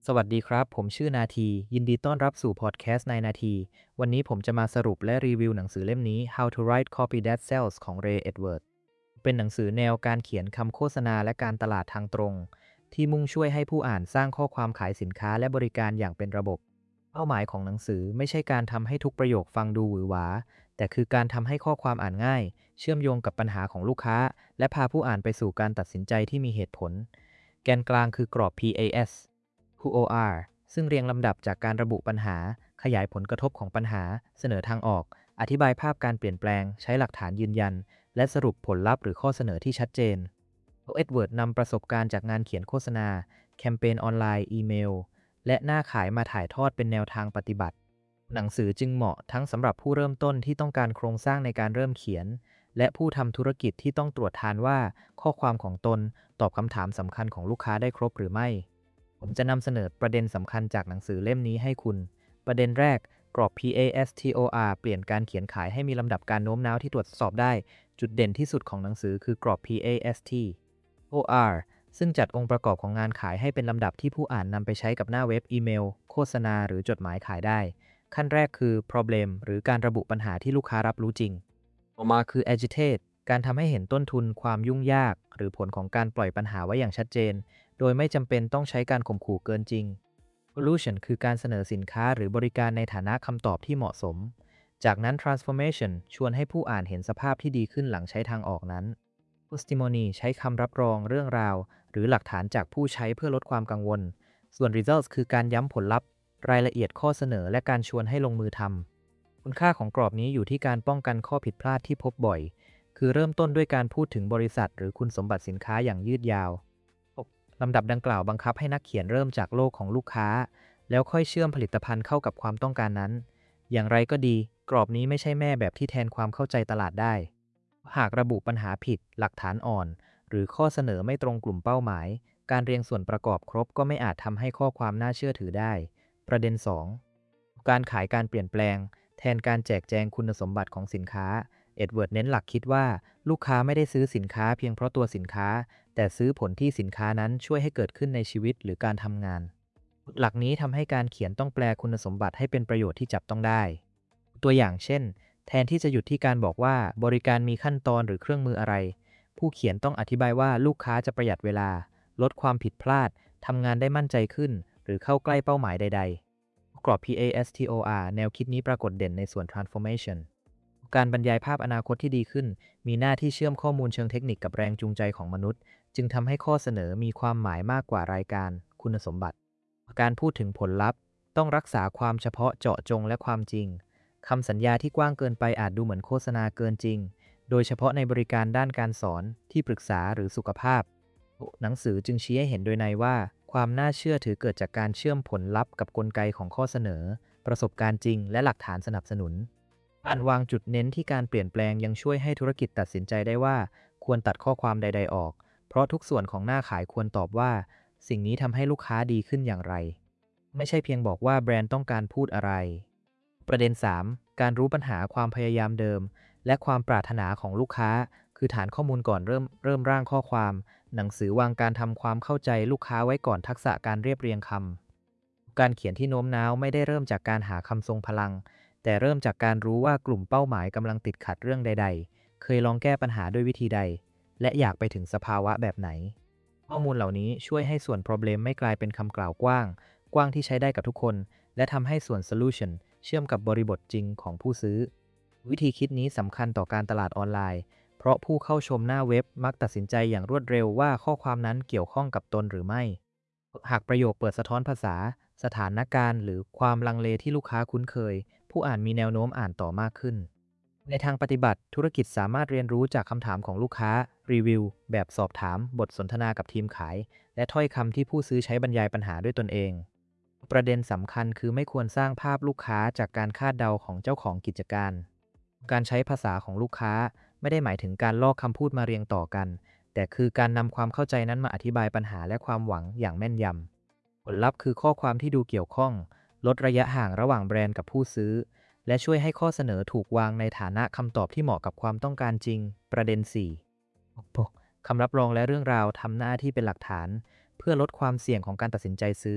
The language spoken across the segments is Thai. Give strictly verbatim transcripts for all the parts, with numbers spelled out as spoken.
สวัสดีครับ ผมชื่อนาที ยินดีต้อนรับสู่พอดแคสต์ในนาที วันนี้ผมจะมาสรุปและรีวิวหนังสือเล่มนี้ How to Write Copy That Sells ของ Ray Edwards เป็นหนังสือแนวการเขียนคำโฆษณาและการตลาดทางตรง ที่มุ่งช่วยให้ผู้อ่านสร้างข้อความขายสินค้าและบริการอย่างเป็นระบบ เป้าหมายของหนังสือไม่ใช่การทำให้ทุกประโยคฟังดูหวือหวา แต่คือการทำให้ข้อความอ่านง่าย เชื่อมโยงกับปัญหาของลูกค้า และพาผู้อ่านไปสู่การตัดสินใจที่มีเหตุผล แกนกลางคือกรอบ พี เอ เอส Who โอ อาร์ ซึ่งเรียงลำดับจากการระบุปัญหา ขยายผลกระทบของปัญหา เสนอทางออก อธิบายภาพการเปลี่ยนแปลง ใช้หลักฐานยืนยัน และสรุปผลลัพธ์หรือข้อเสนอที่ชัดเจนเอ็ดเวิร์ดนำประสบการณ์จากงานเขียนโฆษณา แคมเปญออนไลน์ อีเมล และหน้าขายมาถ่ายทอดเป็นแนวทางปฏิบัติ หนังสือจึงเหมาะทั้งสำหรับผู้เริ่มต้นที่ต้องการโครงสร้างในการเริ่มเขียน และผู้ทำธุรกิจที่ต้องตรวจทานว่าข้อความของตนตอบคำถามสำคัญของลูกค้าได้ครบหรือไม่ ผมจะนำเสนอประเด็นสำคัญจากหนังสือเล่มนี้ให้คุณ ประเด็นแรก กรอบ พี เอ เอส ที โอ อาร์ เปลี่ยนการเขียนขายให้มีลำดับการโน้มน้าวที่ตรวจสอบได้ จุดเด่นที่สุดของหนังสือคือกรอบ พี เอ เอส ที โอ อาร์ ซึ่งจัดองค์ประกอบของงานขายให้เป็นลำดับที่ผู้อ่านนำไปใช้กับหน้าเว็บอีเมล โฆษณาหรือจดหมายขายได้ ขั้นแรกคือ problem หรือการระบุปัญหาที่ลูกค้ารับรู้จริงต่อมาคือ agitate การทำให้เห็นต้นทุนความยุ่งยากหรือผลของการปล่อยปัญหาไว้อย่างชัดเจน โดยไม่จำเป็นต้องใช้การข่มขู่เกินจริง solution คือการเสนอสินค้าหรือบริการในฐานะคำตอบที่เหมาะสม จากนั้น transformation ชวนให้ผู้อ่านเห็นสภาพที่ดีขึ้นหลังใช้ทางออกนั้น testimony ใช้คำรับรองเรื่องราวหรือหลักฐานจากผู้ใช้เพื่อลดความกังวล ส่วน results คือการย้ำผลลัพธ์ รายละเอียดข้อเสนอและการชวนให้ลงมือทำ คุณค่าของกรอบนี้อยู่ที่การป้องกันข้อผิดพลาดที่พบบ่อย คือเริ่มต้นด้วยการพูดถึงบริษัทหรือคุณสมบัติสินค้าอย่างยืดยาว ลำดับดังกล่าวบังคับให้นักเขียนเริ่มจากโลกของลูกค้า แล้วค่อยเชื่อมผลิตภัณฑ์เข้ากับความต้องการนั้น อย่างไรก็ดี กรอบนี้ไม่ใช่แม่แบบที่แทนความเข้าใจตลาดได้ หากระบุปัญหาผิด หลักฐานอ่อน หรือข้อเสนอไม่ตรงกลุ่มเป้าหมาย การเรียงส่วนประกอบครบก็ไม่อาจทำให้ข้อความน่าเชื่อถือได้ ประเด็น สอง การขายการเปลี่ยนแปลง แทนการแจกแจงคุณสมบัติของสินค้า เอ็ดเวิร์ดเน้นหลักคิดว่าลูกค้าไม่ได้ซื้อสินค้าเพียงเพราะตัวสินค้า แต่ซื้อผลที่สินค้านั้นช่วยให้เกิดขึ้นในชีวิตหรือการทำงาน หลักนี้ทำให้การเขียนต้องแปลคุณสมบัติให้เป็นประโยชน์ที่จับต้องได้ ตัวอย่างเช่น แทนที่จะหยุดที่การบอกว่าบริการมีขั้นตอนหรือเครื่องมืออะไร ผู้เขียนต้องอธิบายว่าลูกค้าจะประหยัดเวลา ลดความผิดพลาด ทำงานได้มั่นใจขึ้น หรือเข้าใกล้เป้าหมายใดๆ กรอบ พี เอ เอส ที โอ อาร์ แนวคิดนี้ปรากฏเด่นในส่วน transformation การบรรยายภาพอนาคตที่ดีขึ้น มีหน้าที่เชื่อมข้อมูลเชิงเทคนิคกับแรงจูงใจของมนุษย์ จึงทำให้ข้อเสนอมีความหมายมากกว่ารายการคุณสมบัติ การพูดถึงผลลัพธ์ต้องรักษาความเฉพาะเจาะจงและความจริง คำสัญญาที่กว้างเกินไปอาจดูเหมือนโฆษณาเกินจริง โดยเฉพาะในบริการด้านการสอนที่ปรึกษาหรือสุขภาพ หนังสือจึงชี้ให้เห็นโดยในว่าความน่าเชื่อถือเกิดจากการเชื่อมผลลัพธ์กับกลไกของข้อเสนอ ประสบการณ์จริงและหลักฐานสนับสนุน การวางจุดเน้นที่การเปลี่ยนแปลงยังช่วยให้ธุรกิจตัดสินใจได้ว่าควรตัดข้อความใดๆออก เพราะทุกส่วนของหน้าขายควรตอบว่าสิ่งนี้ทำให้ลูกค้าดีขึ้นอย่างไร ไม่ใช่เพียงบอกว่าแบรนด์ต้องการพูดอะไร ประเด็น สาม การรู้ปัญหาความพยายามเดิม และความปรารถนาของลูกค้า คือฐานข้อมูลก่อนเริ่มเริ่มร่างข้อความ หนังสือวางการทำความเข้าใจลูกค้าไว้ก่อนทักษะการเรียบเรียงคำ การเขียนที่โน้มน้าวไม่ได้เริ่มจากการหาคำทรงพลัง แต่เริ่มจากการรู้ว่ากลุ่มเป้าหมายกำลังติดขัดเรื่องใดๆ เคยลองแก้ปัญหาด้วยวิธีใด และอยากไปถึงสภาวะแบบไหน ข้อมูลเหล่านี้ช่วยให้ส่วน problem ไม่กลายเป็นคำกล่าวกว้าง กว้างที่ใช้ได้กับทุกคน และทำให้ส่วน solution เชื่อมกับบริบทจริงของผู้ซื้อ วิธีคิดนี้สำคัญต่อการตลาดออนไลน์ เพราะผู้เข้าชมหน้าเว็บมักตัดสินใจอย่างรวดเร็วว่าข้อความนั้นเกี่ยวข้องกับตนหรือไม่ หากประโยคเปิดสะท้อนภาษา สถานการณ์หรือความลังเลที่ลูกค้าคุ้นเคย ผู้อ่านมีแนวโน้มอ่านต่อมากขึ้น ในทางปฏิบัติธุรกิจสามารถเรียนรู้จากคำถามของลูกค้า รีวิว แบบสอบถาม บทสนทนากับทีมขาย และถ้อยคำที่ผู้ซื้อใช้บรรยายปัญหาด้วยตนเอง ประเด็นสำคัญคือไม่ควรสร้างภาพลูกค้าจากการคาดเดาของเจ้าของกิจการ การใช้ภาษาของลูกค้าไม่ได้หมายถึงการลอกคำพูดมาเรียงต่อกัน แต่คือการนำความเข้าใจนั้นมาอธิบายปัญหาและความหวังอย่างแม่นยำ ผลลัพธ์คือข้อความที่ดูเกี่ยวข้อง ลดระยะห่างระหว่างแบรนด์กับผู้ซื้อ และช่วยให้ข้อเสนอถูกวางในฐานะคำตอบที่เหมาะกับความต้องการจริง ประเด็น สี่ คำรับรองและเรื่องราวทำหน้าที่เป็นหลักฐาน เพื่อลดความเสี่ยงของการตัดสินใจซื้อ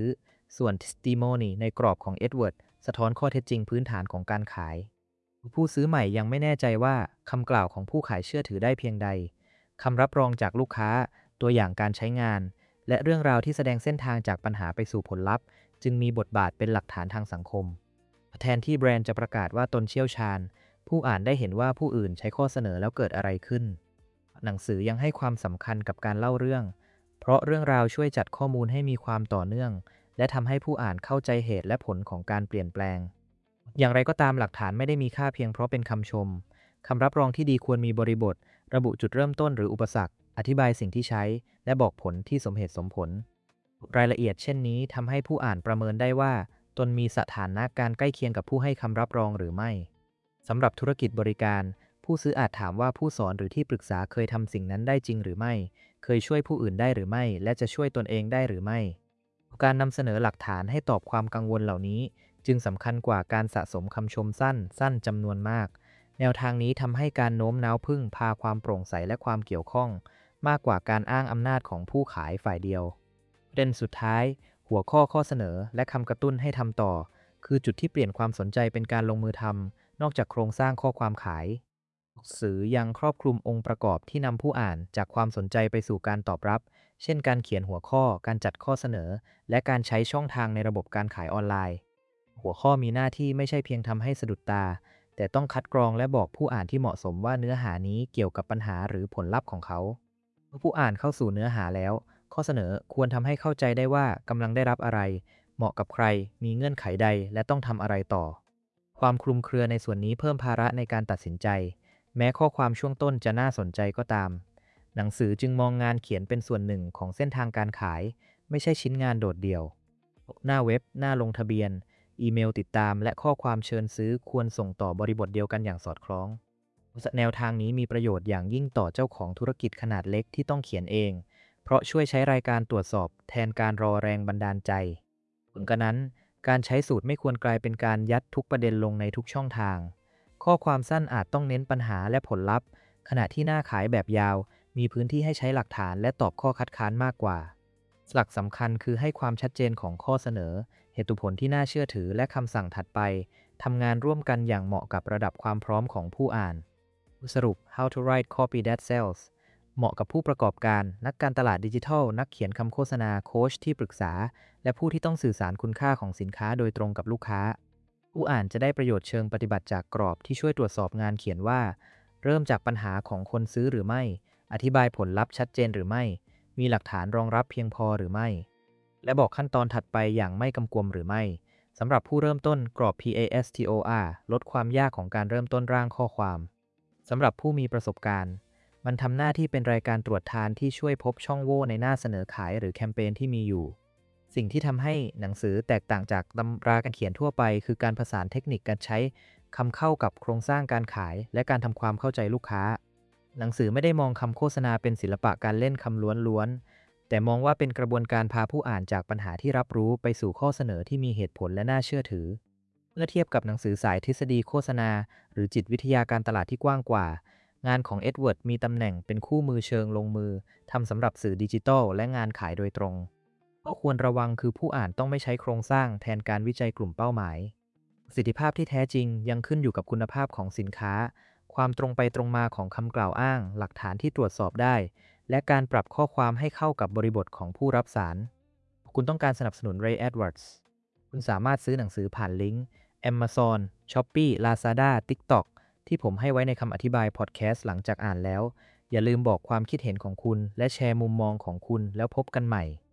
ส่วน testimony ในกรอบของเอ็ดเวิร์ดสะท้อนข้อเท็จจริงพื้นฐานของการขายผู้ซื้อใหม่ยังไม่แน่ใจว่าคำกล่าวของผู้ขายเชื่อถือได้เพียงใดคำรับรองจากลูกค้าตัวอย่างการใช้งานและเรื่องราวที่แสดงเส้นทางจากปัญหาไปสู่ผลลัพธ์จึงมีบทบาทเป็นหลักฐานทางสังคมแทนที่แบรนด์จะประกาศว่าตนเชี่ยวชาญผู้อ่านได้เห็นว่าผู้อื่นใช้ข้อเสนอแล้วเกิดอะไรขึ้นหนังสือยังให้ความสำคัญกับการเล่าเรื่องเพราะเรื่องราวช่วยจัดข้อมูลให้มีความต่อเนื่องและทำให้ผู้อ่านเข้าใจเหตุและผลของการเปลี่ยนแปลงอย่างไรก็ตามหลักฐานไม่ได้มีค่าเพียงเพราะเป็นคำชมคำรับรองที่ดีควรมีบริบทระบุจุดเริ่มต้นหรืออุปสรรคอธิบายสิ่งที่ใช้และบอกผลที่สมเหตุสมผลรายละเอียดเช่นนี้ทำให้ผู้อ่านประเมินได้ว่าตนมีสถานะการใกล้เคียงกับผู้ให้คำรับรองหรือไม่สำหรับธุรกิจบริการผู้ซื้ออาจถามว่าผู้สอนหรือที่ปรึกษาเคยทำสิ่งนั้นได้จริงหรือไม่เคยช่วยผู้อื่นได้หรือไม่และจะช่วยตนเองได้หรือไม่การนำเสนอหลักฐานให้ตอบความกังวลเหล่านี้จึงสำคัญกว่าการสะสมคำชมสั้นสั้นจำนวนมากแนวทางนี้ทำให้การโน้มน้าวพึ่งพาความโปร่งใสและความเกี่ยวข้องมากกว่าการอ้างอำนาจของผู้ขายฝ่ายเดียวประเด็นสุดท้ายหัวข้อข้อเสนอและคำกระตุ้นให้ทำต่อคือจุดที่เปลี่ยนความสนใจเป็นการลงมือทำนอกจากโครงสร้างข้อความขายหนังสือยังครอบคลุมองค์ประกอบที่นำผู้อ่านจากความสนใจไปสู่การตอบรับเช่นการเขียนหัวข้อการจัดข้อเสนอและการใช้ช่องทางในระบบการขายออนไลน์หัวข้อมีหน้าที่ไม่ใช่เพียงทำให้สะดุดตาแต่ต้องคัดกรองและบอกผู้อ่านที่เหมาะสมว่าเนื้อหานี้เกี่ยวกับปัญหาหรือผลลัพธ์ของเขาเมื่อผู้อ่านเข้าสู่เนื้อหาแล้วข้อเสนอควรทำให้เข้าใจได้ว่ากำลังได้รับอะไรเหมาะกับใครมีเงื่อนไขใดและต้องทำอะไรต่อความคลุมเครือในส่วนนี้เพิ่มภาระในการตัดสินใจแม้ข้อความช่วงต้นจะน่าสนใจก็ตามหนังสือจึงมองงานเขียนเป็นส่วนหนึ่งของเส้นทางการขายไม่ใช่ชิ้นงานโดดเดี่ยวหน้าเว็บหน้าลงทะเบียนอีเมลติดตามและข้อความเชิญซื้อควรส่งต่อบริบทเดียวกันอย่างสอดคล้องแนวทางนี้มีประโยชน์อย่างยิ่งต่อเจ้าของธุรกิจขนาดเล็กที่ต้องเขียนเองเพราะช่วยใช้รายการตรวจสอบแทนการรอแรงบันดาลใจถึงกระนั้นการใช้สูตรไม่ควรกลายเป็นการยัดทุกประเด็นลงในทุกช่องทางข้อความสั้นอาจต้องเน้นปัญหาและผลลัพธ์ขณะที่หน้าขายแบบยาวมีพื้นที่ให้ใช้หลักฐานและตอบข้อคัดค้านมากกว่าหลักสำคัญคือให้ความชัดเจนของข้อเสนอเหตุผลที่น่าเชื่อถือและคำสั่งถัดไปทำงานร่วมกันอย่างเหมาะกับระดับความพร้อมของผู้อ่านสรุป How to write copy that sells เหมาะกับผู้ประกอบการนักการตลาดดิจิทัลนักเขียนคำโฆษณาโค้ชที่ปรึกษาและผู้ที่ต้องสื่อสารคุณค่าของสินค้าโดยตรงกับลูกค้าผู้อ่านจะได้ประโยชน์เชิงปฏิบัติจากกรอบที่ช่วยตรวจสอบงานเขียนว่าเริ่มจากปัญหาของคนซื้อหรือไม่อธิบายผลลัพธ์ชัดเจนหรือไม่มีหลักฐานรองรับเพียงพอหรือไม่และบอกขั้นตอนถัดไปอย่างไม่กำกวมหรือไม่สำหรับผู้เริ่มต้นกรอบ pastor ลดความยากของการเริ่มต้นร่างข้อความสำหรับผู้มีประสบการณ์มันทำหน้าที่เป็นรายการตรวจทานที่ช่วยพบช่องโหว่ในหน้าเสนอขายหรือแคมเปญที่มีอยู่สิ่งที่ทำให้หนังสือแตกต่างจากตำราการเขียนทั่วไปคือการผสานเทคนิคการใช้คำเข้ากับโครงสร้างการขายและการทำความเข้าใจลูกค้าหนังสือไม่ได้มองคำโฆษณาเป็นศิลปะการเล่นคำล้วนๆแต่มองว่าเป็นกระบวนการพาผู้อ่านจากปัญหาที่รับรู้ไปสู่ข้อเสนอที่มีเหตุผลและน่าเชื่อถือเมื่อเทียบกับหนังสือสายทฤษฎีโฆษณาหรือจิตวิทยาการตลาดที่กว้างกว่างานของเอ็ดเวิร์ดมีตำแหน่งเป็นคู่มือเชิงลงมือทำสำหรับสื่อดิจิทัลและงานขายโดยตรงข้อควรระวังคือผู้อ่านต้องไม่ใช้โครงสร้างแทนการวิจัยกลุ่มเป้าหมายประสิทธิภาพที่แท้จริงยังขึ้นอยู่กับคุณภาพของสินค้าความตรงไปตรงมาของคำกล่าวอ้างหลักฐานที่ตรวจสอบได้และการปรับข้อความให้เข้ากับบริบทของผู้รับสารคุณต้องการสนับสนุน Ray Edwards คุณสามารถซื้อหนังสือผ่านลิงก์ Amazon, Shopee, Lazada, TikTok ที่ผมให้ไว้ในคำอธิบายพอดแคสต์หลังจากอ่านแล้วอย่าลืมบอกความคิดเห็นของคุณและแชร์มุมมองของคุณแล้วพบกันใหม่